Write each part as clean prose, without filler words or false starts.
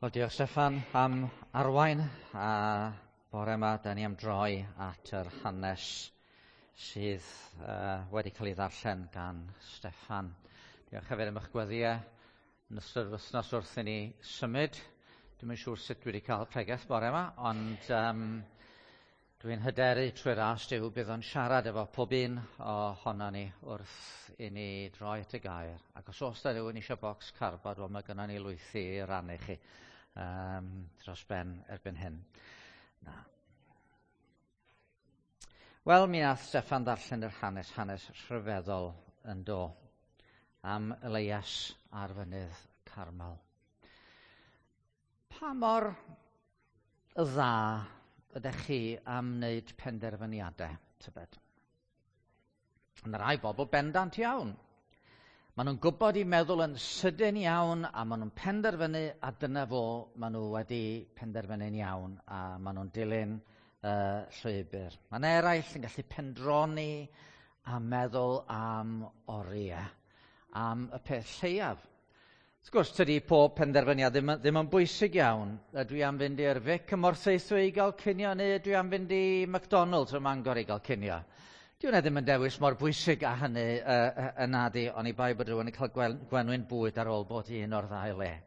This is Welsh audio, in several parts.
Wel, diolch Steffan am arwain, a bore yma da ni am droi at yr hanes sydd wedi cael ei ddarllen gan Steffan. Diolch hefyd am eich gweddiau yn ystod yr wythnos wrth i ni symud. Dwi'n yn siŵr sut dwi wedi cael pregeth bore yma, ond dwi'n hyderu trwy'r ras Duw bydd o'n siarad efo pob un ohono ni wrth i ni droi at y gair. Ac os oes da rhywun eisiau bocs carbod, wel mae gynnon ni lwythi i rannu chi dros ben erbyn hyn. Na. Wel, mi nath Steffan ddarllen yr hanes rhyfeddol yn do am Elias ar fynydd Carmel. Pa mor dda ydych chi am wneud penderfyniadau, tybed? Yn rai bobl bendant iawn. Maen nhw'n gwybod i meddwl yn sydyn iawn a maen nhw'n penderfynu a dyna fo maen nhw wedi penderfynu'n iawn a maen nhw'n dilyn llwybr. Mae'n eraill yn gallu pendroni a meddwl am oriau, am y peth lleiaf. Wrth gwrs, tydi pob penderfyniad ddim yn bwysig iawn. Dwi am fynd i'r Vic ym Mortheithwy i gael cinio neu dwi am fynd i McDonald's ym Mangor i gael cinio. Dyw hwnna ddim yn dewis mor bwysig a hynny yn adi, ond i bai bod rhywun yn cael gwenwyn bwyd ar ôl bod un o'r ddau le.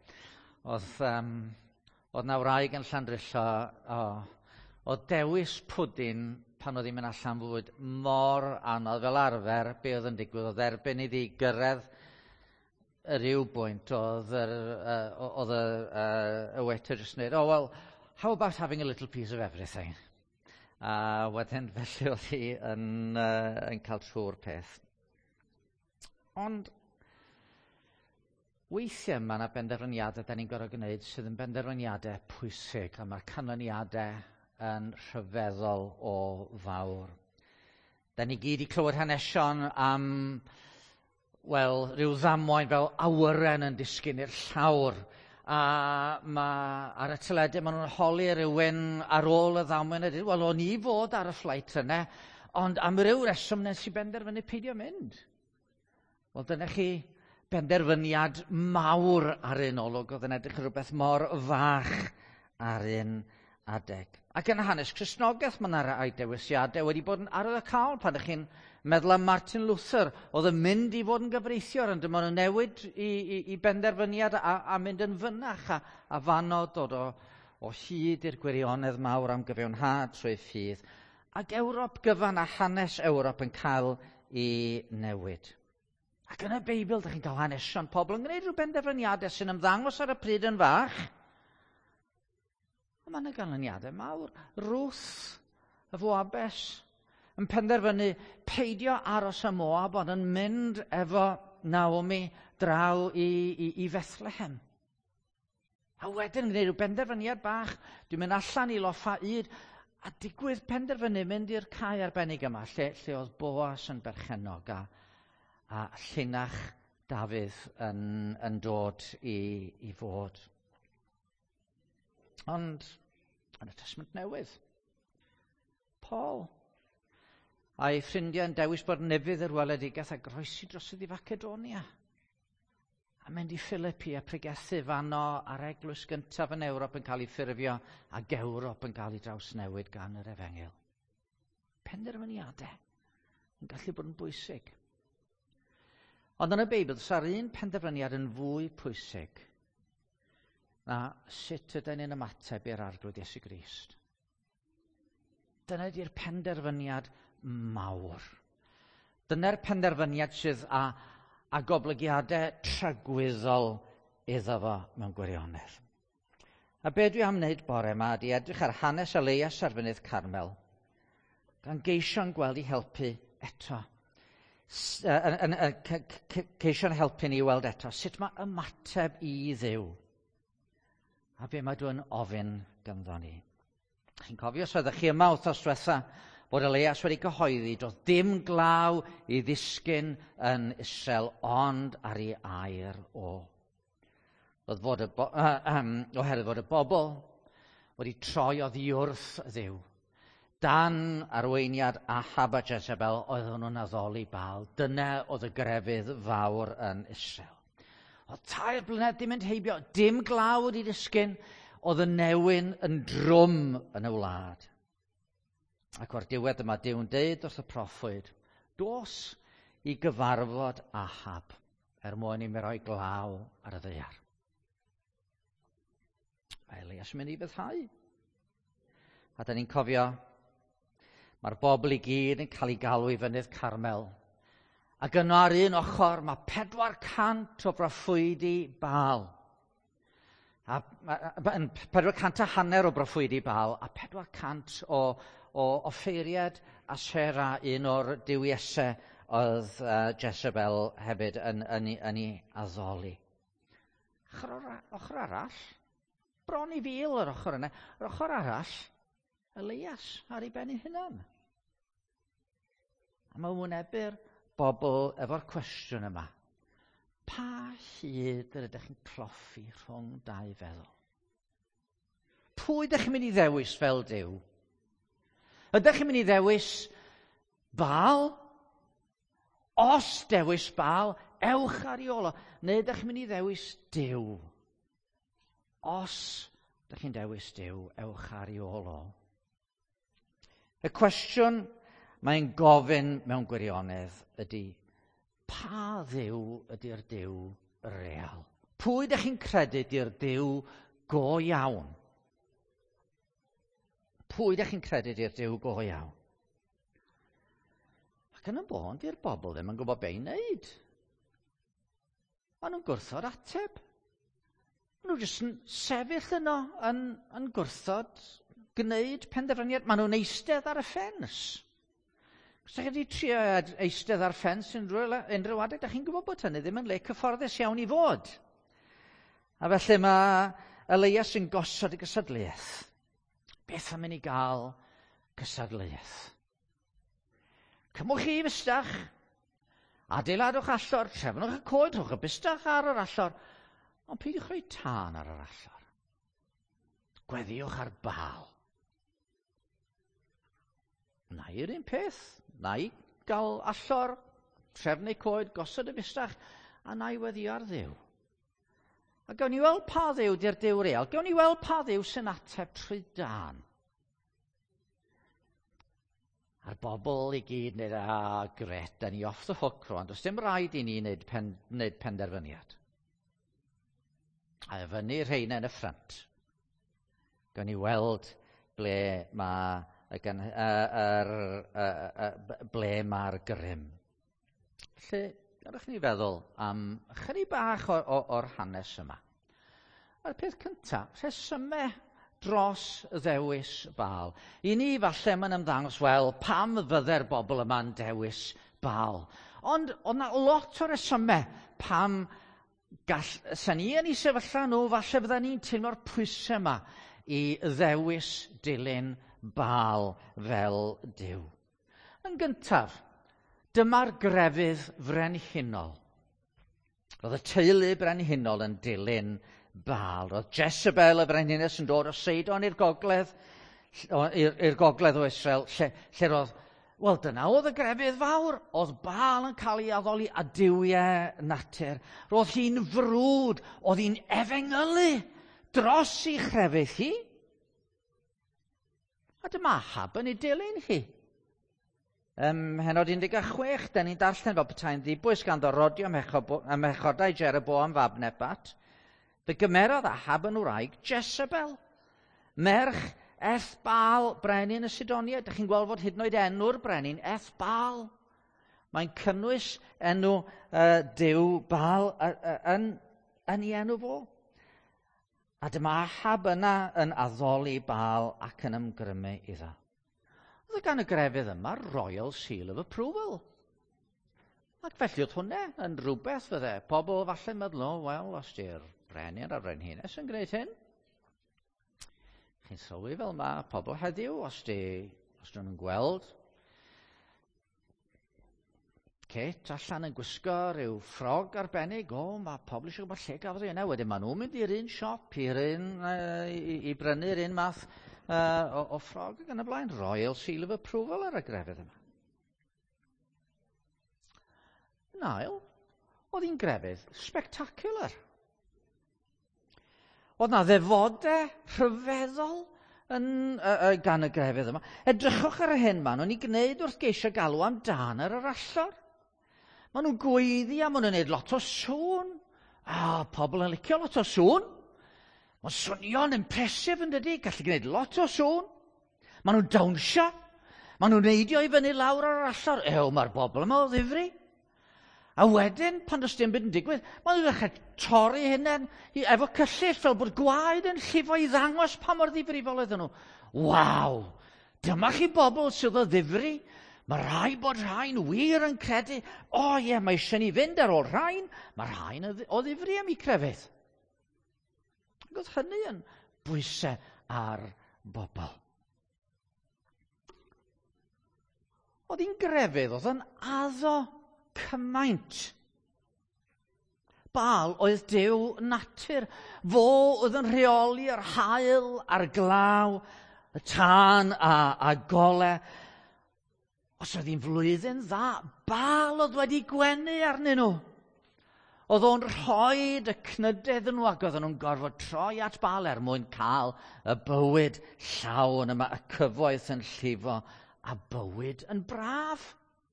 Oedd na wraig yn Llandrillo o dewis pwdin pan oedd hi'n mynd allan fwyd mor anodd fel arfer be oedd yn digwydd. Oedd erbyn iddi gyrraedd y ryw bwynt oedd y waiter jyst wneud, well, how about having a little piece of everything? A wedyn felly oedd hi yn cael trwy'r peth. Ond weithiau mae yna benderfyniadau da ni'n gorfod gwneud sydd yn benderfyniadau pwysig a mae'r canlyniadau yn rhyfeddol o fawr. Da ni gyd i clywed hanesion am ryw ddamwain fel awyren yn disgyn i'r llawr. A ar y teledu maen nhw'n holi rhywun ar ôl y ddamwain a dweud, wel, o'n i fod ar y fflait yna, ond am ryw reswm nes i benderfynu peidio mynd. Wel, dyna chi benderfyniad mawr ar un olwg, oedd yn edrych rhywbeth mor fach ar un adeg. Ac yn y hanes Cristnogaeth mae yna rai dewisiadau wedi bod yn ar y cael pan ydych chi'n meddwl am Martin Luther. Oedd yn mynd i fod yn gyfreithiwr, ond dyma nhw'n newid i benderfyniad a mynd yn fynach a fanno dod o hyd i'r gwirionedd mawr am gyfiawnhad trwy ffydd. Ac Ewrop gyfan a hanes Ewrop yn cael ei newid. Ac yn y Beibl, ydych chi'n cael hanesion pobl yn gwneud rhyw benderfyniadau sy'n ymddangos ar y pryd yn fach. A mae'n y ganlyniadau mawr. Ruth, y Foabes, yn penderfynu peidio aros y Moab, ond yn mynd efo Naomi draw i Bethlehem. A wedyn yn gwneud rhyw benderfyniad bach, dwi'n mynd allan i Loffa Yd, a digwydd penderfynu mynd i'r cae arbennig yma, lle oedd Boas yn berchenog, a llinach Dafydd yn dod i fod. Ond yn y Testament Newydd, Paul a'i ffrindiau yn dewis bod nefydd yr weledigaeth a groesi dros i Facedonia. A mynd i Philippi a pregethu fanno a'r eglwys gyntaf yn Ewrop yn cael ei ffurfio ac Ewrop yn cael ei drawsnewid gan yr Efengyl. Penderfyniadau yn gallu bod yn bwysig. Ond yn y Beibl, sa'r un penderfyniad yn fwy pwysig na sut ydyn ni'n ymateb i'r arglwydd Iesu Grist. Dyna ydy'r penderfyniad mawr. Dyna'r penderfyniad sydd a goblygiadau tragwyddol iddo fo mewn gwirionedd. A be dwi am wneud bore yma ydy edrych ar hanes Elias ar fynydd Carmel, gan geisio'n gweld i helpu eto. Ceisio'n helpu ni weld eto sut mae ymateb i Dduw. A be mae dwi'n ofyn ganddo ni. Chi'n cofio os oeddech chi yma wythnos diwetha bod Elias wedi gyhoeddi doedd dim glaw i ddisgyn yn Israel ond ar ei air o. Oherwydd fod y bobl wedi troi oddi wrth Dduw. Dan arweiniad Ahab a Jezebel oedden nhw'n addoli Baal. Dyna oedd y grefydd fawr yn Israel. Oedd 3 blynedd dim yn heibio, dim glaw wedi disgyn, oedd y newyn yn drwm yn y wlad. Ac o'r diwedd yma, Duw'n deud wrth y proffwyd, dos i gyfarfod Ahab, mwyn i mi roi glaw ar y ddaear. Mae Elias yn mynd i fyddhau. A da ni'n cofio, mae'r bobl i gyd yn cael ei galw i fynydd Carmel. Ac yno ar un ochr mae 400 o broffwydi Baal. A 450 o broffwydi Baal a 400 o offeiriad Asera, un o'r duwiesau oedd Jezebel hefyd yn ei addoli. Ochr arall, bron i 1000 yr ochr yna. Yr ochr arall, Elias ar ei ben ei hunan. A mae'n wynebu'r bobl efo'r cwestiwn yma. Pa hyd ydych chi'n cloffi rhwng 2 feddwl? Pwy ydych chi'n mynd i ddewis fel Duw? Ydych chi'n mynd i ddewis Baal? Os dewis Baal, ewch ar ei ôl o. Neu ydych chi'n mynd i ddewis Duw? Os ydych chi'n dewis Duw, ewch ar ei ôl o. Y cwestiwn mae'n gofyn mewn gwirionedd ydy, pa Dduw ydy'r Duw real? Pwy ydych chi'n credu ydy'r Duw go iawn? Pwy ydych chi'n credu ydy'r Duw go iawn? Ac yn y bon, di'r bobl ddim yn gwybod be i wneud. Maen nhw'n gwrthod ateb. Maen nhw jyst yn sefyll yno yn gwrthod gwneud penderfyniad. Maen nhw'n eistedd ar y ffens. Os ydych chi wedi trio eistedd ar ffens unrhyw adeg, ydych chi'n gwybod bod hynny ddim yn le cyfforddus iawn i fod. A felly mae Elias yn gosod y gystadleuaeth. Beth am mynd i gael gystadleuaeth? Cymwch chi fystach, adeiladwch allor, trefnwch y coed, rhwch y bystach ar yr allor, ond peidiwch rhoi tân ar yr allor. Gweddiwch ar Baal. Na i'r un peth, na i gael allor, trefnu coed, gosod y bystach, a na i weddio ar Dduw. A gawn ni weld pa Dduw di'r Duw real. Gawn ni weld pa Dduw sy'n ateb trydan. A'r bobl i gyd wneud, gret, da ni off the hook rwan. Does dim rhaid i ni wneud penderfyniad. A fyny rheina yn y ffrant. Gawn ni weld ble mae'r grym. Felly, gadwch ni feddwl am chydig bach o'r hanes yma. A'r peth cyntaf, rhesymau dros ddewis Baal. I ni falle mae'n ymddangos, wel, pam fydde'r bobl yma'n dewis Baal. Ond oedd na lot o resymau pam sa'n ni yn ei sefyllfa nhw, falle bydda ni'n teimlo'r pwysau yma i ddewis dilyn Baal fel Duw. Yn gyntaf, dyma'r grefydd frenhinol. Roedd y teulu brenhinol yn dilyn Baal. Roedd Jezebel y frenhines yn dod o Seidon i'r gogledd o Israel, lle roedd, wel, dyna oedd y grefydd fawr. Oedd Baal yn cael ei addoli a duwiau natur. Roedd hi'n frwd, oedd hi'n efengylu dros ei chrefydd hi. A dyma Ahab yn ei dilyn hi. Henod 16, da ni'n darllen fel petai'n ddibwys ganddo rodio mechodau Jeroboam fab Nebat. Fe gymerodd Ahab yn wraig Jezebel, merch Ethbaal, brenin y Sidonia. Dych chi'n gweld fod hyd yn oed enw'r brenin, Ethbaal. Mae'n cynnwys enw Duw Baal yn ei enw fo. A dyma Ahab yna yn addoli Baal ac yn ymgrymu iddo. Oedd gan y grefydd yma Royal Seal of Approval. Ac felly oedd hwnne yn rhywbeth fydde. Pobl falle meddwl, wel, os di'r brenin a frenhines yn gwneud hyn. Chi'n sylwi fel mae pobl heddiw, os dyn nhw'n gweld Kate allan yn gwisgo rhyw ffrog arbennig, mae pobl eisiau gwybod lle gafodd ei yna. Wedyn maen nhw'n mynd i'r un siop, i brynu'r un math o ffrog ac yn y blaen. Royal Seal of Approval ar y grefydd yma. Yn ail, oedd hi'n grefydd spectacular. Oedd na ddefodau rhyfeddol gan y grefydd yma. Edrychwch ar y hyn maen nhw'n ei gwneud wrth geisio galw amdan yr allor. Maen nhw'n gweiddi a maen nhw'n gwneud lot o sŵn. Pobl yn licio lot o sŵn. Mae'n swnio'n impresif yn dydi, gallu gwneud lot o sŵn. Maen nhw'n dawnsio. Maen nhw'n neidio i fyny lawr ar yr allor. Mae'r bobl yma o ddifri. A wedyn, pan does dim byd yn digwydd, maen nhw'n dechrau torri hynny efo cyllyll fel bod gwaed yn llifo i ddangos pa mor ddifrifol ydyn nhw. Waw! Dyma chi bobl sydd o ddifri. Mae rhai bod rhain wir yn credu, mae eisiau ni fynd ar ôl rhain, mae rhain o ddifri am ei crefydd. Oedd hynny yn bwysau ar bobl. Oedd hi'n grefydd, oedd yn addo cymaint. Baal oedd Duw natur. Fo oedd yn rheoli yr haul a'r glaw, y tân a golau. Os oedd hi'n flwyddyn dda, Baal oedd wedi gwenu arnyn nhw. Oedd o'n rhoi y cnydedd yn nhw ac oedd nhw'n gorfod troi at Baal mwyn cael y bywyd llawn yma, y cyfoeth yn llifo a bywyd yn braf.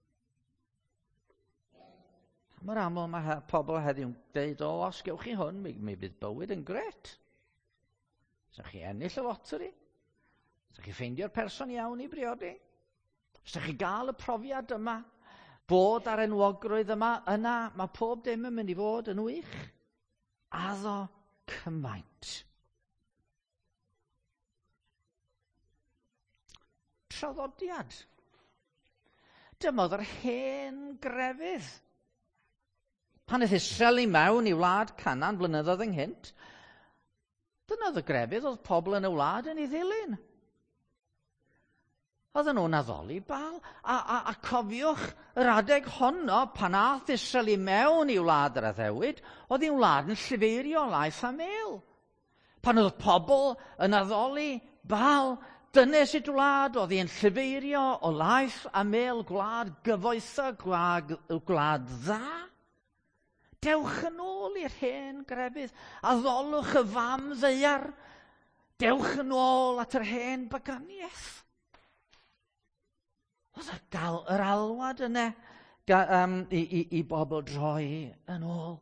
Mae'r aml mae pobl heddiw'n dweud, os gewch chi hwn, mi bydd bywyd yn gret. Os chi ennill y loteri, os chi ffeindio'r person iawn i briodi, os chi gael y profiad yma, bod ar enwogrwydd yna, mae pob dim yn mynd i fod yn wych. Addo cymaint. Traddodiad. Dyma oedd yr hen grefydd. Pan oedd Israel i mewn i wlad Canan blynyddoedd ynghynt, dyna oedd y grefydd oedd pobl yn y wlad yn ei ddilyn. Oedden nhw'n addoli Baal. A cofiwch yr adeg honno pan aeth Israel i mewn i wlad yr addewid, oedd hi'n wlad yn llifeirio laeth a mêl. Pan oedd pobl yn addoli Baal, dynes i'r wlad oedd hi'n llifeirio o laeth a mêl, gwlad gyfoethog, gwlad dda. Dewch yn ôl i'r hen grefydd, addolwch y fam ddeiar, dewch yn ôl at yr hen byganiaeth. Oedd yr alwad yna i bobl droi yn ôl.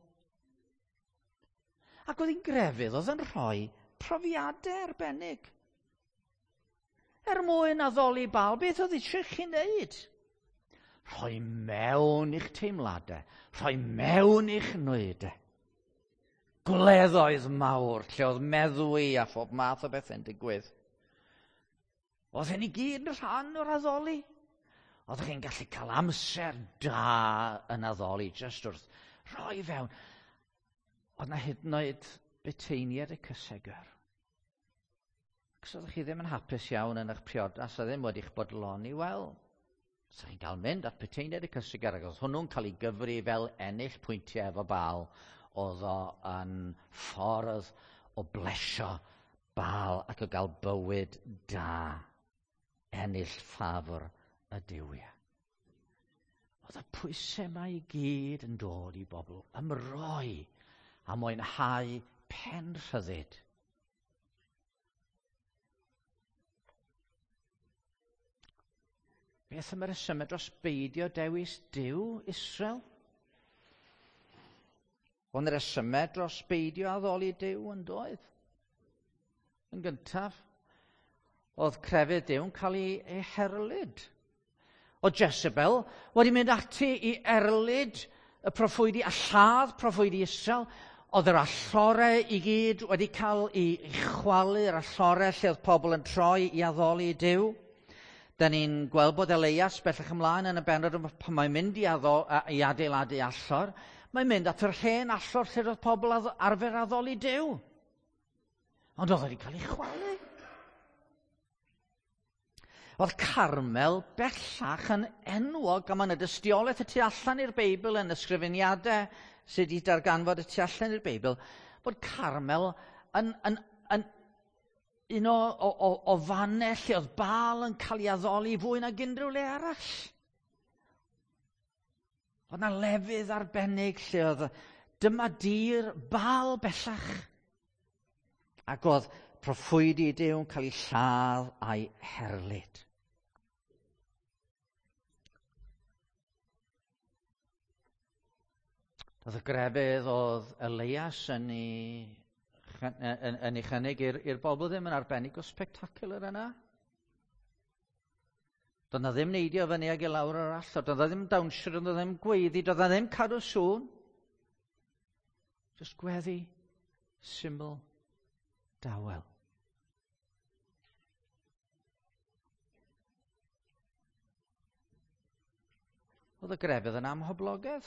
Ac oedd hi'n grefydd, oedd yn rhoi profiadau arbennig. Mwyn addoli Baal, beth oedd eisiau chi wneud? Rhoi mewn i'ch teimladau, rhoi mewn i'ch nwydau. Gwleddoedd mawr, lle oedd meddwi a phob math o beth yn digwydd. Oedd hyn i gyd yn rhan o'r addoli? Oedd chi'n gallu cael amser da yn addoli, jyst wrth rhoi fewn. Oedd na hyd yn oed byteiniad y cysegr. Cos oedd chi ddim yn hapus iawn yn eich priodas, a ddim wedi'ch bodloni, wel, so chi'n cael mynd at byteiniad y cysegr, ac oedd hwnnw'n cael ei gyfri fel ennill pwyntiau efo Baal, oedd o yn ffordd o blesio Baal ac o gael bywyd da, ennill ffafr y Duwiau. Oedd y pwysau yma i gyd yn dod i bobl, ymroi a mwynhau pen rhyddid. Beth am yr ysymau dros beidio dewis Duw Israel? Ond yr ysymau dros beidio addoli Duw yn doedd. Yn gyntaf, oedd crefydd Duw'n cael ei herlyd. Oedd Jezebel wedi mynd ati i erlyd y proffwydi, a lladd proffwydi Israel. Oedd yr allorau i gyd wedi cael ei chwalu, yr allorau lle oedd pobl yn troi i addoli Duw. Da ni'n gweld bod Elias bellach ymlaen yn y benod pan mae'n mynd i adeiladu allor, mae'n mynd at yr hen allor lle oedd pobl arfer addoli Duw. Ond oedd wedi cael ei chwalu. Oedd Carmel bellach yn enwog, a mae'n y dystiolaeth y tu allan i'r Beibl yn ysgrifeniadau sydd wedi darganfod y tu allan i'r Beibl, bod Carmel yn un o fannau lle oedd Baal yn cael ei addoli fwy nag unrhyw le arall. Oedd na lefydd arbennig lle oedd dyma dir bal bellach. Ac oedd proffwydi Duw'n cael ei lladd a'i herlyd. Oedd y grefydd oedd Elias yn ei chynnig i'r bobl ddim yn arbennig o spectacular yna. Doedd na ddim neidio fyny ag i lawr yr allor. Doedd na ddim dawnsio, doedd na ddim gweiddi, doedd na ddim cadw sŵn. Just gweddi, syml, dawel. Oedd y grefydd yn amhoblogedd.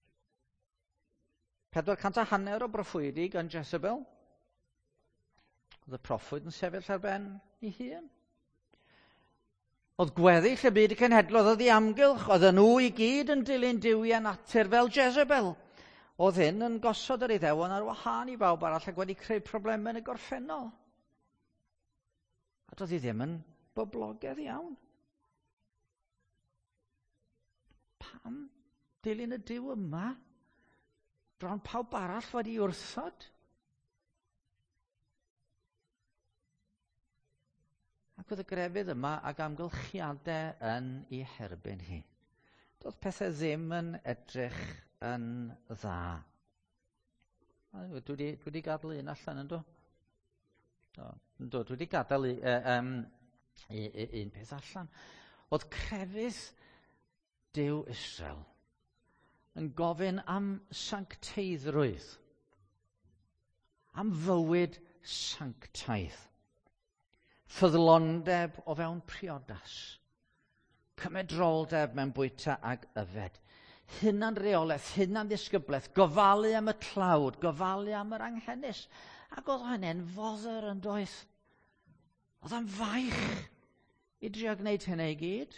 450 o broffwydi gan Jezebel. Oedd y proffwyd yn sefyll ar ben ei hun. Oedd gweddill y byd y cenhedlodd oedd ei amgylch, oedd nhw i gyd yn dilyn duwiau natur fel Jezebel. Oedd hyn yn gosod yr Iddewon ar wahân i bawb arall ac wedi creu problemau yn y gorffennol. A doedd hi ddim yn boblogaidd iawn. Pam dilyn y Duw yma? Bron pawb arall wedi wrthod. Ac oedd y grefydd yma ag amgylchiadau yn ei herbyn hi. Doedd pethau ddim yn edrych yn dda. Dwi wedi gadael un allan, ynddo? Dwi wedi gadael un peth allan. Oedd crefydd Duw Israel yn gofyn am sancteiddrwydd, am fywyd sanctaidd, ffyddlondeb o fewn priodas, cymedroldeb mewn bwyta ag yfed, hunan reolaeth, hunan ddisgyblaeth, gofalu am y tlawd, gofalu am yr anghennus. Ac oedd hynny'n fodder yn doedd. Oedd yn faich i drio gwneud hynny i gyd.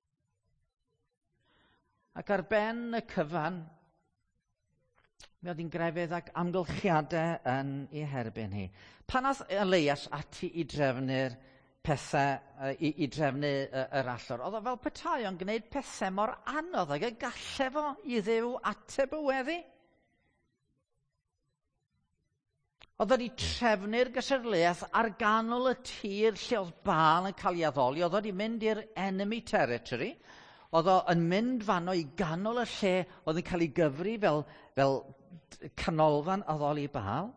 Ac ar ben y cyfan, mi oedd hi'n grefydd ac amgylchiadau yn ei herbyn hi. Pan nath Elias ati i drefnu'r pethau, i drefnu yr allor, oedd o fel petai o'n gwneud pethau mor anodd ac y galle fo i Dduw ateb y weddi. Oedd wedi trefnu'r gysadleuaeth ar ganol y tir lle oedd Baal yn cael ei addoli. Oedd wedi mynd i'r enemy territory. Oedd o yn mynd fanno i ganol y lle oedd yn cael ei gyfri fel canolfan addoli Baal.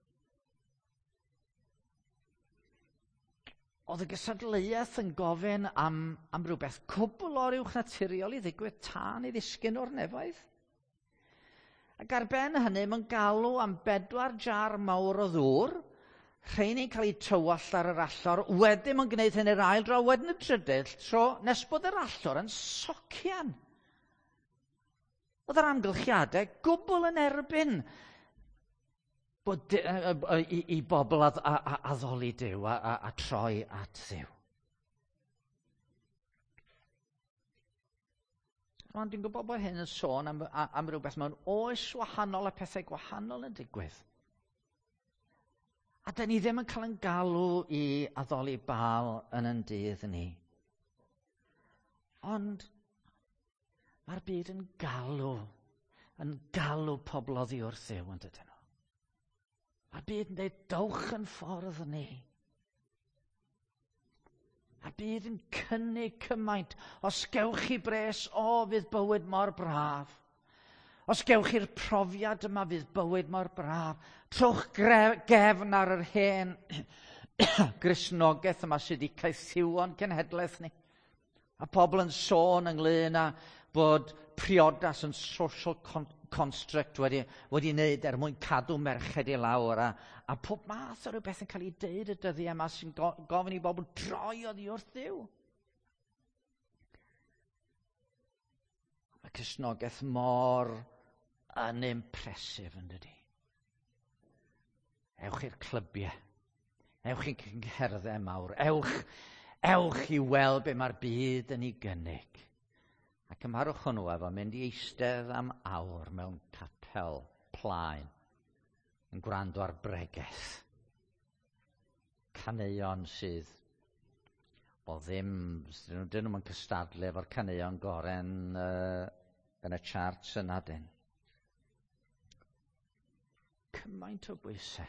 Oedd y gysadleuaeth yn gofyn am rhywbeth cwbl o'r uwch naturiol i ddigwydd tân i ddisgyn o'r nefoedd. Ac ar ben hynny, mae'n galw am 4 jar mawr o ddŵr, rhain yn cael ei tywall ar yr allor, wedyn mae'n gwneud hyn i'r ail dro, wedyn y trydydd tro, nes bod yr allor yn socian. Oedd yr amgylchiadau gwbl yn erbyn bod i bobl addoli Duw a troi at Dduw. Ond dwi'n gwybod bod hyn yn sôn am rhywbeth mewn oes wahanol a pethau gwahanol yn digwydd. A dyn ni ddim yn cael yn galw i addoli Baal yn ein dydd ni. Ond mae'r byd yn galw pobl oddi wrth Dduw yn dydyn nhw. Mae'r byd yn dweud dowch yn ffordd ni. A byd yn cynnig cymaint. Os gewch chi bres, fydd bywyd mor braf. Os gewch chi'r profiad yma, fydd bywyd mor braf. Trwch gefn ar yr hen Gristnogaeth yma sydd wedi caethiwon cenhedlaeth ni. A pobl yn sôn ynglyn â bod priodas yn social construct wedi wneud mwyn cadw merched i lawr a pob math o rhywbeth yn cael ei deud y dyddiau yma sy'n gofyn i bobl droi oddi wrth Dduw. Mae Cristnogaeth mor unimpressive yn dydi. Ewch i'r clybiau, ewch i'n cyngerddau mawr, ewch i weld be mae'r byd yn ei gynnig. Ac ymarwch hwnnw efo mynd i eistedd am awr mewn capel plaen yn gwrando ar bregeth. Caneuon sydd o ddim, dyn nhw'n cystadlu efo'r caneuon goren yn y charts yna dyn. Cymaint o bwysau.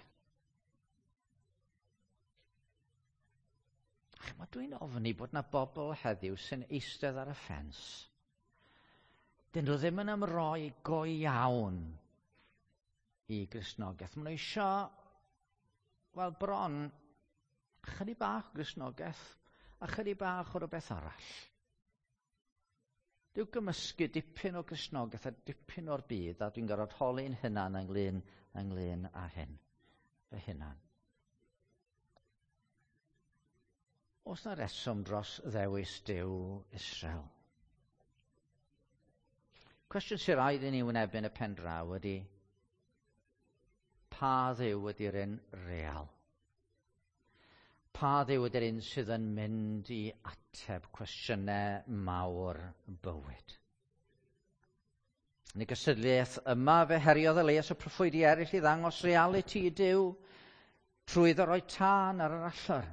Mae dwi'n ofni bod na bobl heddiw sy'n eistedd ar y ffens. Dyn nhw ddim yn ymroi go iawn i Gristnogaeth. Maen nhw eisiau, wel bron, chydig bach o Gristnogaeth a chydig bach o rhywbeth arall. Dyw gymysgu dipyn o Gristnogaeth a dipyn o'r byd, a dwi'n gorfod holi'n hunan ynglyn â hyn, fy hunan. Oes na reswm dros ddewis Duw Israel? Cwestiwn sy'n rhaid i ni wynebu'n y pen draw ydy, pa Dduw ydy'r un real? Pa Dduw ydy'r un sydd yn mynd i ateb cwestiynau mawr bywyd? Yn y gystadleuaeth yma, fe heriodd Elias y proffwydi eraill i ddangos realiti i Duw trwy roi tân ar yr allor.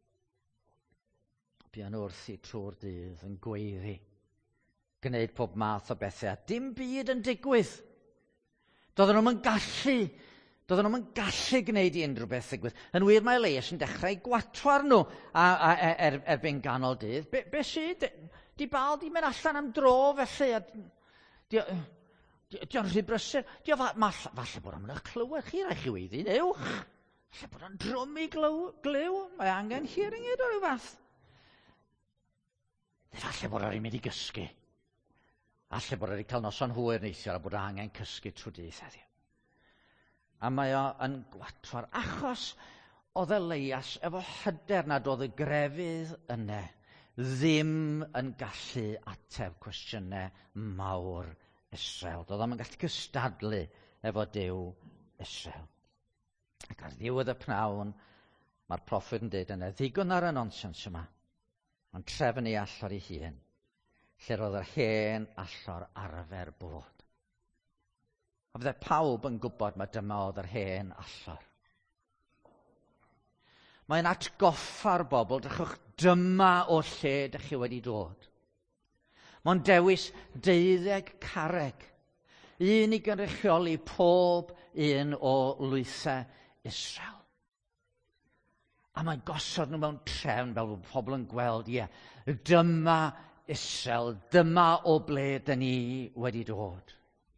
Buan wrth i trwy'r dydd yn gweiddi, gwneud pob math o bethau. Dim byd yn digwydd. Doedden nhw'n gallu gwneud i unrhyw beth digwydd. Yn wir mae Elias yn dechrau gwatwar nhw erbyn ganol dydd. Be sydd? Di bal di mynd allan am dro felly. Di'n rhy brysur. Falle bod am ych clywed chi rhaid chi weiddi, newch. Falle bod o'n drwm i glyw. Mae angen hearing aid o ryw fath. Falle bod rhaid mynd i gysgu. Falle bod rhaid cael noson hwyr neithiwr a bod angen cysgu trwy dydd heddiw. A mae o yn gwatwar achos oedd Elias efo hyder nad oedd y grefydd yna ddim yn gallu ateb cwestiynau mawr Israel. Doedd o'n gallu cystadlu efo Duw Israel. Ac ar ddiwedd y pnawn, mae'r proffwyd yn dweud yna, ddigon ar y nonsens yma. Ond trefn ei allor ei hun, lle roedd yr hen allor arfer bod. A fydde pawb yn gwybod mae dyma oedd yr hen allor. Mae'n atgoffa'r bobl, drychwch, dyma o lle dych chi wedi dod. Mae'n dewis 12 carreg, un i gynrychioli pob un o lwythau Israel. A mae'n gosod nhw mewn trefn fel bod pobl yn gweld, dyma Israel, dyma o ble dyn ni wedi dod.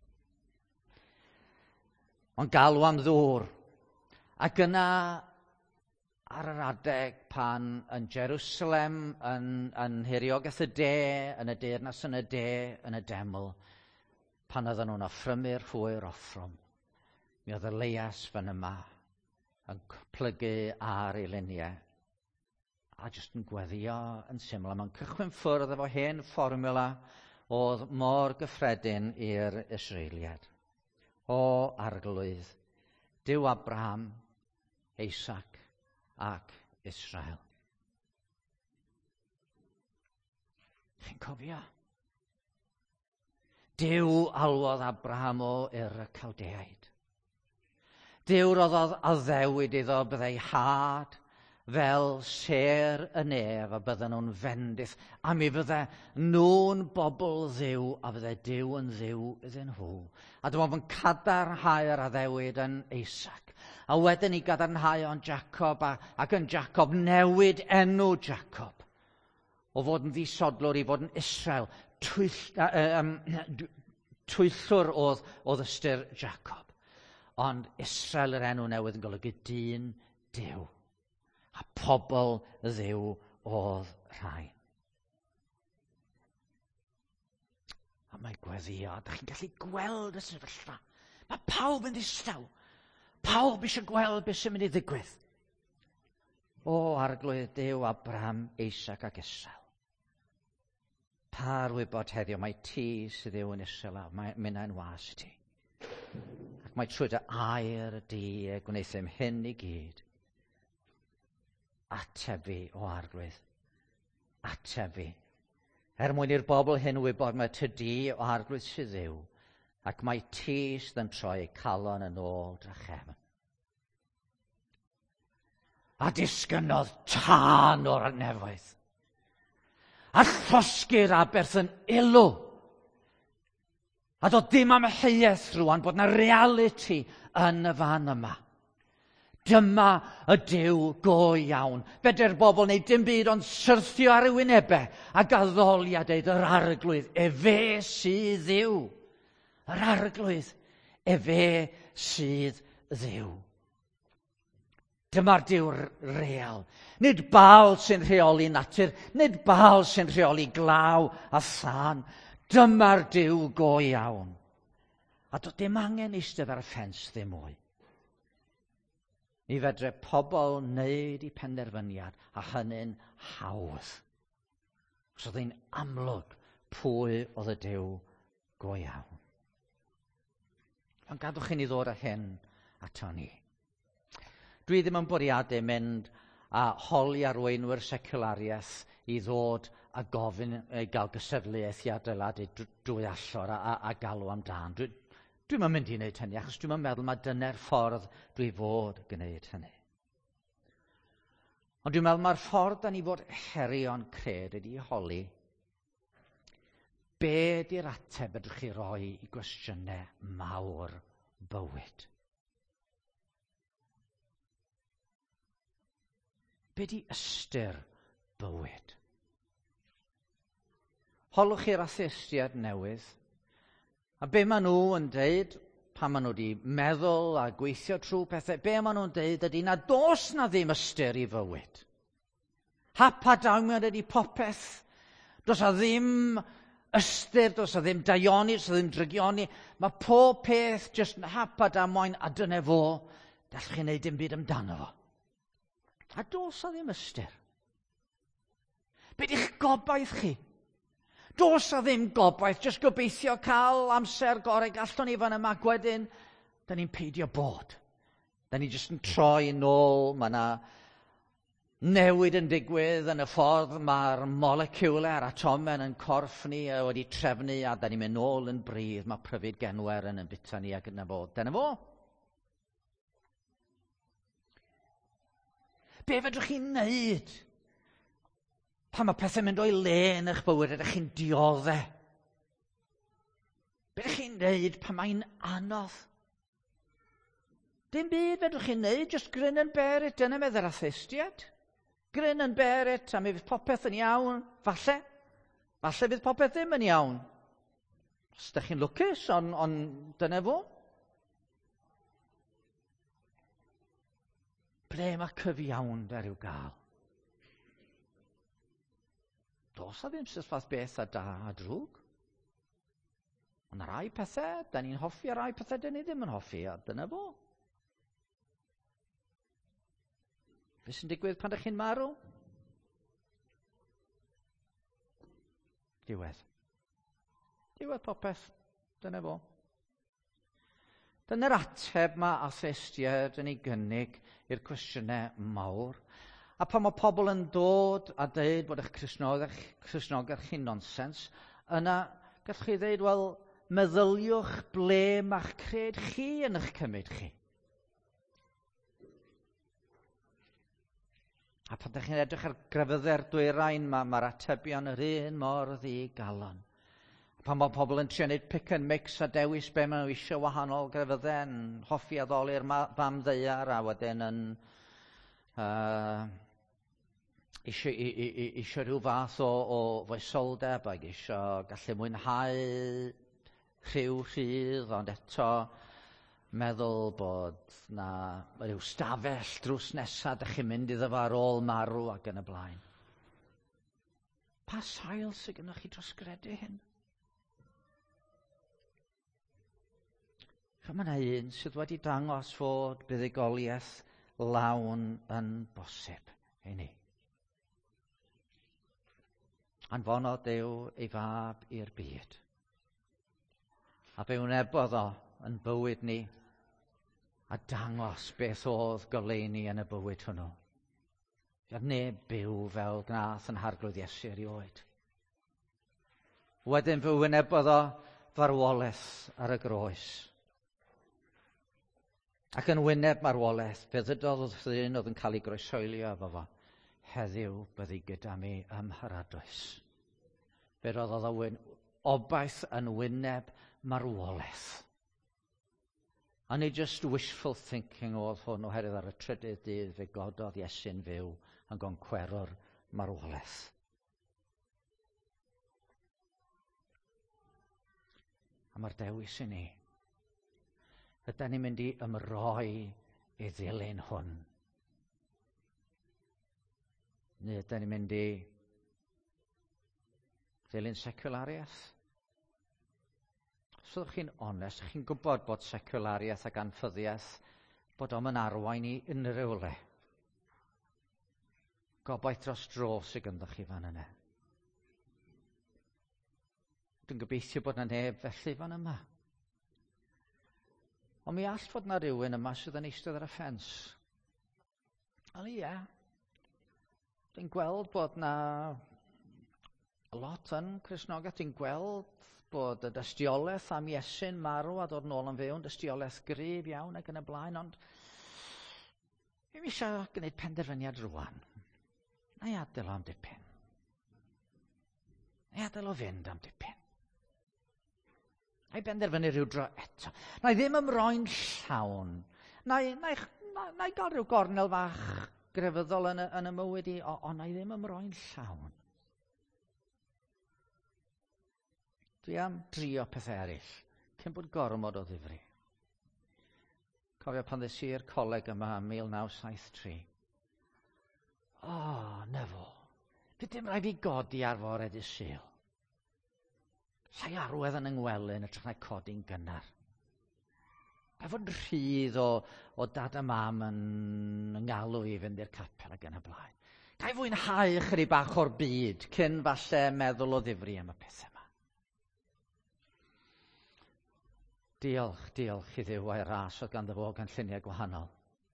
Mae'n galw am ddŵr. Ac yna ar yr adeg pan yn Jerusalem, yn Hiriogeth y De, yn y deyrnas yn y De, yn y deml, pan oedden nhw'n offrymu'r hwyr offrwm, mi oedd Elias fan yma yn plygu ar ei luniau a jyst yn gweddio yn syml. Mae'n cychwyn ffwrdd efo hen fformula oedd mor gyffredin i'r Israeliad. O arglwydd, Duw Abraham, Isaac ac Israel. Chi'n cofio? Duw alwodd Abraham o Ur y Caldeaid. Duw roddodd a ddewid iddo byddai had fel ser y nef a bydden nhw'n fendith. A mi fydde nhw'n bobl Dduw a fydde Duw yn Dduw iddyn nhw. A dyma fo'n cadarnhau'r addewid yn Isaac. A wedyn ni gadarnhau o'n Jacob ac yn Jacob newid enw Jacob. O fod yn ddisodlwr i fod yn Israel. Twyllwr oedd ystyr Jacob. Ond Israel yr enw newydd yn golygu dyn Duw. A pobl Dduw oedd rhain. A mae gweddio, ydych chi'n gallu gweld y sefyllfa. Mae pawb yn ddistaw. Pawb eisiau gweld beth sy'n mynd i ddigwydd. O arglwydd Duw Abraham, Isaac ac Israel. Pa'r wybod heddiw, mae ti sydd yw yn Israel, mae'n mynd a'n was i ti. Ac mae trwy dy air y di a gwneithim hyn i gyd. Atebu o arglwydd. Atebu. Mwyn i'r bobl hyn wybod mae tydi o arglwydd sydd yw, ac mae ti sydd yn troi calon yn ôl drachefn. A disgynodd tân o'r nefoedd. A llosgi'r aberth yn ilw. A doedd dim amheuaeth rwan bod yna reality yn y fan yma. Dyma y Duw go iawn. Fedr'r bobl wneud dim byd ond syrthio ar y wynebau a gaddoli a deud yr arglwydd, fe sydd Dduw. Yr arglwydd, fe sydd Dduw. Dyma'r Duw real. Nid Baal sy'n rheoli natur, nid Baal sy'n rheoli glaw a thân. Dyma'r Duw go iawn. A doedd dim angen eistedd ar y ffens ddim mwy. Mi fedre pobl wneud eu penderfyniad a hynny'n hawdd. Os oedd hi'n amlwg pwy oedd y Duw go iawn. Ond gadwch i ni ddod â hyn ato ni. Dwi ddim yn bwriadu mynd a holi arweinwyr seculariaeth i ddod a gofyn i gael gysadleuaeth i adeiladu drwy allor a galw amdan. Dwi'n mynd i wneud hynny, achos dwi'n meddwl mae dyna'r ffordd dwi fod gwneud hynny. Ond dwi'n meddwl mae'r ffordd da ni fod herio'n cred ydi holi be di'r ateb ydych chi roi i gwestiynau mawr bywyd. Be di ystyr bywyd? Holwch i'r atheistiaid newydd, a be maen nhw yn deud, pan maen nhw wedi meddwl a gweithio trwy pethau, be maen nhw'n deud ydy na dos na ddim ystyr i fywyd. Hap a dawmiad ydy popeth. Does a ddim ystyr, does a ddim daioni, does a ddim drygioni. Mae pob peth jyst yn hap a damwain, a dyna fo, gallwch chi wneud dim byd amdano fo. A dos a ddim ystyr. Be di'ch gobaith chi? Dos a ddim gobaith, jyst gobeithio cael amser gorau gallwn ni fan yma wedyn, da ni'n peidio bod. Da ni jyst yn troi nôl, mae yna newid yn digwydd yn y ffordd mae'r moleciwlau a'r atomau yn corff ni wedi trefnu a da ni'n mynd nôl yn brydd, mae pryfyd genwer yn bita ni ac yna fo. Dyna fo. Be fedrwch chi'n neud pan mae pethau'n mynd o'i le yn eich bywyd, ydych chi'n dioddau? Be ydych chi'n neud pan mae'n anodd? Dim byd fedrwch chi'n neud, just grin and bear it, dyna meddwl atheistiad. Grin and bear it, a mi fydd popeth yn iawn, falle. Falle fydd popeth ddim yn iawn. Os ydych chi'n lwcus, ond dyna fo. Ble mae cyfiawnder i'w gael? Dos a ddim sylfath beth a da a drwg. Ond y rai pethau, da ni'n hoffi, a rai pethau da ni ddim yn hoffi, a dyna fo. Be sy'n digwydd pan ydych chi'n marw? Diwedd. Diwedd popeth, dyna fo. Dyna'r ateb mae atheistiaid yn ei gynnig i'r cwestiynau mawr. A pan mae pobl yn dod a dweud bod eich Cristnogaeth chi'n nonsens, yna gallwch chi dweud, wel, meddyliwch ble mae'ch cred chi yn eich cymryd chi. A pan ydych chi'n edrych ar grefyddau'r dwyrain, mae'r atebion yr un mor ddigalon. Pan mae pobl yn trio wneud pick and mix a dewis be maen nhw eisiau wahanol grefyddau, yn hoffi addoli'r fam ddeiar a wedyn yn eisiau rhyw fath o foesoldeb ac eisiau gallu mwynhau rhyw rhydd, ond eto meddwl bod na rhyw stafell drws nesaf ydych chi'n mynd iddo fo ar ôl marw ac yn y blaen. Pa sail sydd gennych chi dros gredu hyn? Mae yna un sydd wedi dangos fod buddugoliaeth lawn yn bosib i ni. Anfonodd Duw ei fab i'r byd. A fe wnebodd o yn bywyd ni a dangos beth oedd goleuni yn y bywyd hwnnw. Doedd neb byw fel gnath yn harglwydd Iesu erioed. Wedyn fe wynebodd o farwolaeth ar y groes. Ac yn wyneb marwolaeth, fe ddydodd ddyn oedd yn cael ei groesoelio efo fo. Heddiw byddi gyda mi ym Mharadwys. Fe roddodd o obaith yn wyneb marwolaeth. A nid just wishful thinking oedd hwn oherwydd ar y trydydd dydd fe gododd Iesu'n fyw yn goncwerwr marwolaeth. A mae'r dewis i ni. Ydyn ni'n mynd i ymroi i ddilyn hwn? Neu ydyn ni'n mynd i ddilyn seculariaeth? Os ydych chi'n onest, ydych chi'n gwybod bod seculariaeth ac anffyddiaeth bod o'm yn arwain i unrhyw le. Gobaith dros dro sydd ganddoch chi fan yna. Dwi'n gobeithio bod na neb felly fan yma. Ond mi all fod na rywun yma sydd yn eistedd ar y ffens. Wel ie. Dwi'n gweld bod na lot yn Cristnogaeth. Dwi'n gweld bod y dystiolaeth am Iesu'n marw a dod nôl yn fyw yn dystiolaeth gryf iawn ac yn y blaen, ond ddim eisiau gwneud penderfyniad rwan. Na i adael o am dipyn. Na i adael o fynd am dipyn. Na i benderfynu rhyw dro eto. Na i ddim ymroi'n llawn. Na i gael rhyw gornel fach grefyddol yn y mywyd i, ond na i ddim ymroi'n llawn. Dwi am drio pethau eraill, cyn bod gormod o ddifri. Cofio pan ddes i'r coleg yma ym 1973. Na fo. Fi ddim rhaid fi godi ar fore dydd Sul. Llai arwedd yn yngwelyn y trach codi'n gynnar. Pa fod rhydd o dad a mam yn ngalw i fynd i'r capel ac yn y blaen. Gai fwynhau chydig bach o'r byd cyn falle meddwl o ddifri am y pethau yma. Diolch i Dduw a'i ras oedd ganddo fo gan lluniau gwahanol.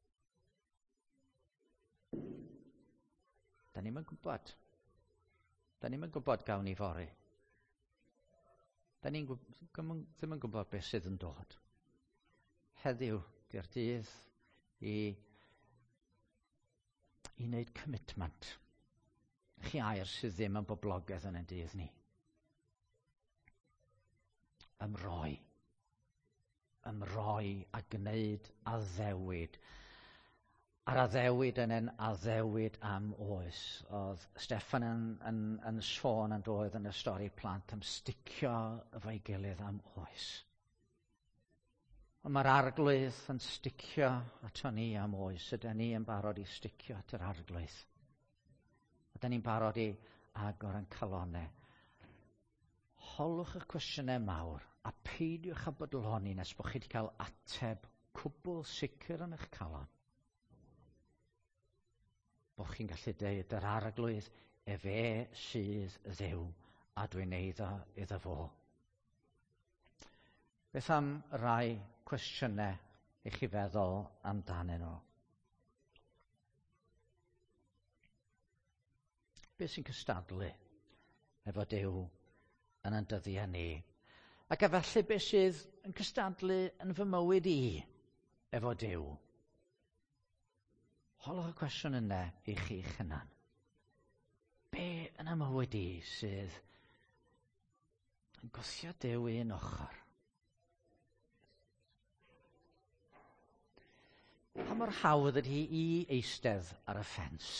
Da ni'n gwybod. Da ni'n gwybod gawn ni fori. Da ni'n ddim yn gwybod beth sydd yn dod. Heddiw, di'r dydd i wneud commitment. Chi air sydd ddim yn boblogaidd yn y dydd ni. Ymroi a gwneud addewid. A'r addewid yn addewid am oes. Oedd Steffan yn sôn yn doedd yn y stori plant am sticio efo'i gilydd am oes. Ond mae'r arglwydd yn sticio ato ni am oes. Ydyn ni yn barod i sticio at yr arglwydd. Ydyn ni'n barod i agor yn calonnau. Holwch y cwestiynau mawr a peidiwch â bodloni nes bod chi wedi cael ateb cwbl sicr yn eich calon. Bod chi'n gallu deud yr arglwydd fe sydd Dduw a dwi'n neud o iddo fo. Beth am rai cwestiynau i chi feddwl amdanyn nhw? Beth sy'n cystadlu efo Duw yn ein dyddiau ni? Ac efallai beth sydd yn cystadlu yn fy mywyd i efo Duw? Holwch y cwestiwn yna i chi'ch hunan. Be yn y mywyd i sydd yn gwthio Duw i un ochr? Pa mor hawdd ydy i eistedd ar y ffens?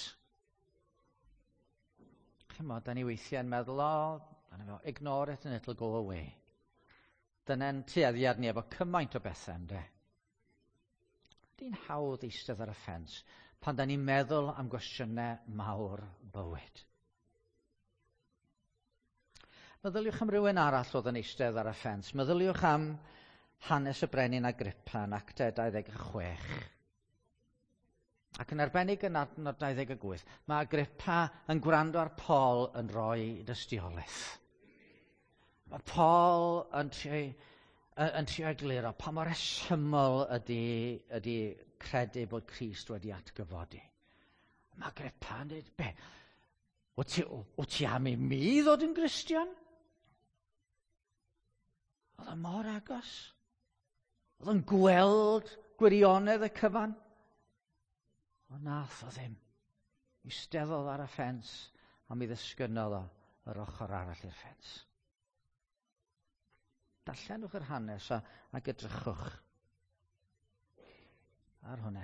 Chymod, da ni weithiau'n meddwl, ignore it and it'll go away. Dyna'n tueddiad ni efo cymaint o bethau, ynde? Ydy'n hawdd eistedd ar y ffens pan da ni'n meddwl am gwestiynau mawr bywyd. Meddyliwch am rywun arall oedd yn eistedd ar y ffens. Meddyliwch am hanes y brenin Agrippa yn Actau 26. Ac yn arbennig yn adnod 28, mae Agrippa yn gwrando ar Paul yn rhoi dystiolaeth. Mae Paul yn trio egluro pa mor resymol ydy credu bod Crist wedi atgyfodi. Mae Agrippa yn dweud, be? Wyt ti am i mi ddod yn Gristion? Oedd yn mor agos. Oedd yn gweld gwirionedd y cyfan. Ond nath o ddim. Eisteddodd ar y ffens a mi ddisgynnodd o yr ochr arall i'r ffens. Darllenwch yr hanes ac edrychwch ar hwnna.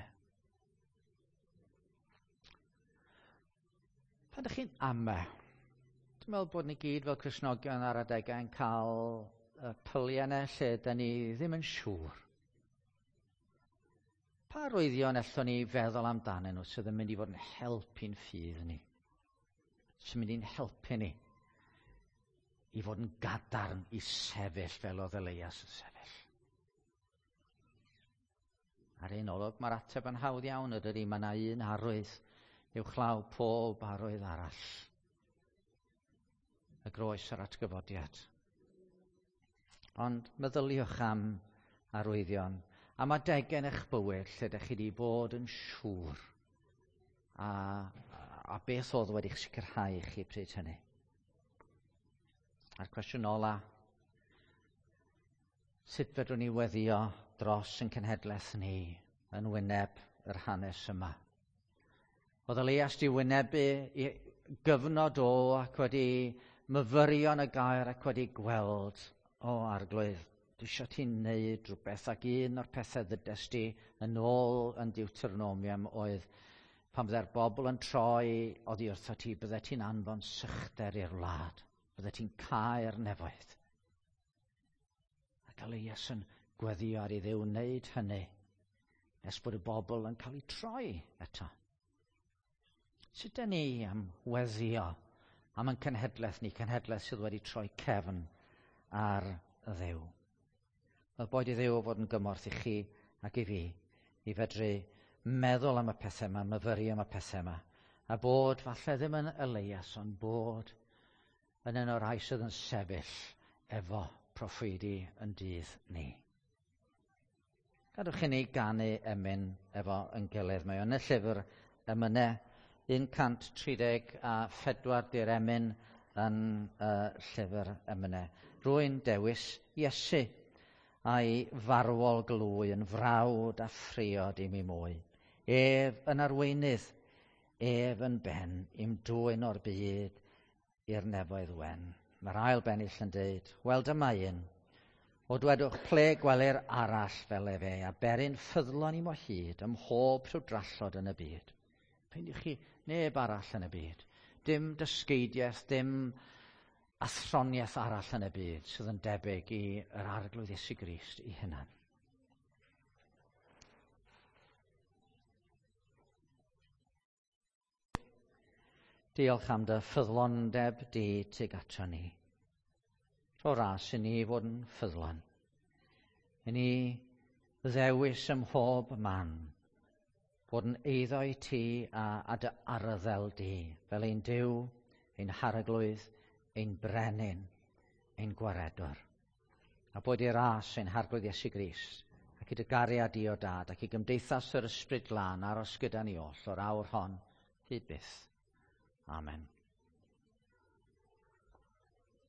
Pan ydych chi'n ama, dwi'n meddwl bod ni gyd fel Cristnogion ar adegau yn cael pyliau lle da ni ddim yn siŵr. Pa arwyddion allwn ni feddwl amdanyn nhw sydd yn mynd i fod yn helpu'n ffydd ni? Sy'n mynd i'n helpu ni i fod yn gadarn i sefyll fel oedd Elias yn sefyll. Ar un olwg, mae'r ateb yn hawdd iawn ydy, mae yna un arwydd uwchlaw pob arwydd arall. Y groes yr atgyfodiad. Ond meddyliwch am arwyddion, am adegau yn eich bywyd lle ydych chi wedi bod yn siŵr a beth oedd wedi'ch sicrhau chi pryd hynny. A'r cwestiwn ola, sut fedrwn ni weddio dros yn cenhedlaeth ni yn wyneb yr hanes yma? Oedd Elias di wynebu i gyfnod ac wedi myfyrion y gair ac wedi gweld, arglwydd, dwi eisiau ti'n neud rhywbeth, ac un o'r pethau ddydes di yn ôl yn Deuteronomium oedd pan bydde'r bobl yn troi oddi wrtho ti, bydde ti'n anfon sychder i'r wlad. Bydde ti'n cael nefoedd. Ac Elias yn gweddio ar ei Dduw wneud hynny nes bod y bobl yn cael ei troi eto. Sut da ni am weddio am ein cenhedlaeth ni, cenhedlaeth sydd wedi troi cefn ar y Dduw. Wel, boed i Dduw fod yn gymorth i chi ac i fi i fedru meddwl am y pethau yma, myfyri am y pethau yma, a bod falle ddim yn Elias, ond bod yn un o'r rhai sydd yn sefyll efo proffwydi yn dydd ni. Gadwch i ni ganu emyn efo yn gilydd. Mae o'n y llyfr emynau 134 di'r emyn yn llyfr emynau. Rwy'n dewis Iesu a'i farwol glwy yn frawd a ffriod i mi mwy. Ef yn arweinydd, ef yn ben, i'm dwyn o'r byd i'r nefoedd wen. Mae'r ail bennill yn dweud, wel dyma un, o dwedwch ple gwelir arall fel efe, a berin ffyddlon i mo hyd, ym mhob rhyw drallod yn y byd. Ffeindiwch chi neb arall yn y byd. Dim dysgeidiaeth, dim athroniaeth arall yn y byd sydd yn debyg i'r arglwydd Iesu Grist i hunan. Diolch am dy ffyddlondeb di tuag ato ni. Tro ras i ni fod yn ffyddlon. I ni ddewis ym mhob man, bod yn eiddo i ti a dy arddel di, fel ein Duw, ein haraglwydd, ein brenin, ein gwaredwr. A bod i'r ras ein harglwydd Iesu Grist, ac i dy gariad di o dad, ac i gymdeithas yr ysbryd glân aros gyda ni oll o'r awr hon, hyd byth. Amen.